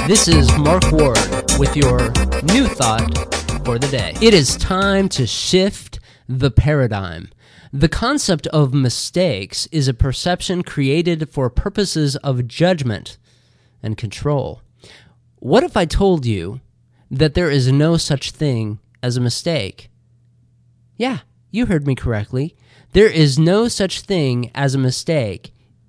This is Mark Ward with your new thought for the day. It is time to shift the paradigm. The concept of mistakes is a perception created for purposes of judgment and control. What if I told you that there is no such thing as a mistake? Yeah, you heard me correctly. There is no such thing as a mistake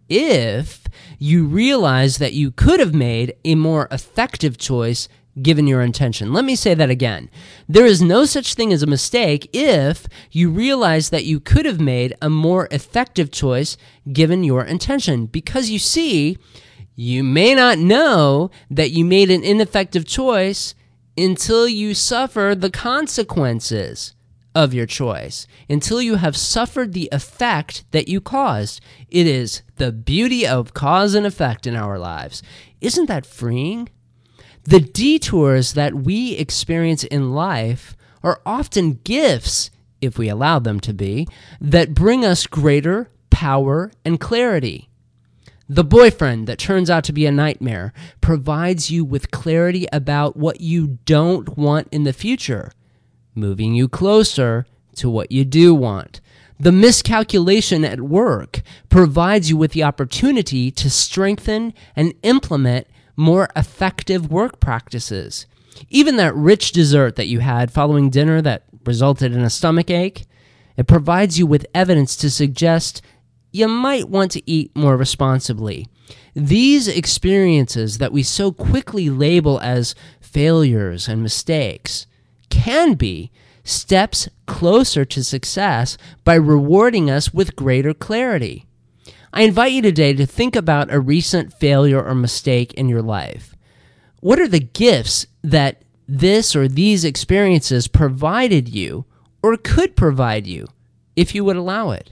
if you realize that you could have made a more effective choice given your intention. Let me say that again. There is no such thing as a mistake if you realize that you could have made a more effective choice given your intention. Because you see, you may not know that you made an ineffective choice until you suffer the consequences of your choice, until you have suffered the effect that you caused. It is the beauty of cause and effect in our lives. Isn't that freeing? The detours that we experience in life are often gifts, if we allow them to be, that bring us greater power and clarity. The boyfriend that turns out to be a nightmare provides you with clarity about what you don't want in the future, moving you closer to what you do want. The miscalculation at work provides you with the opportunity to strengthen and implement more effective work practices. Even that rich dessert that you had following dinner that resulted in a stomach ache, it provides you with evidence to suggest you might want to eat more responsibly. These experiences that we so quickly label as failures and mistakes can be steps closer to success by rewarding us with greater clarity. I invite you today to think about a recent failure or mistake in your life. What are the gifts that this or these experiences provided you or could provide you if you would allow it?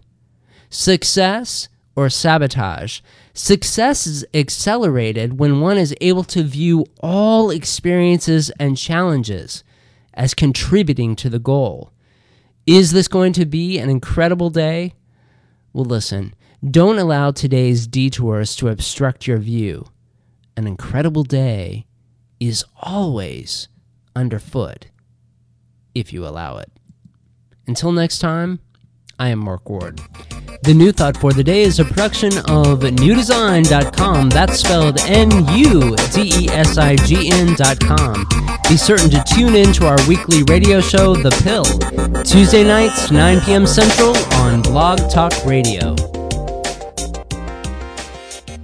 Success or sabotage? Success is accelerated when one is able to view all experiences and challenges as contributing to the goal. Is this going to be an incredible day? Well, listen, don't allow today's detours to obstruct your view. An incredible day is always underfoot, if you allow it. Until next time, I am Mark Ward. The New Thought for the Day is a production of newdesign.com. That's spelled NUDESIGN.com. Be certain to tune in to our weekly radio show, The Pill, Tuesday nights, 9 p.m. Central on Blog Talk Radio.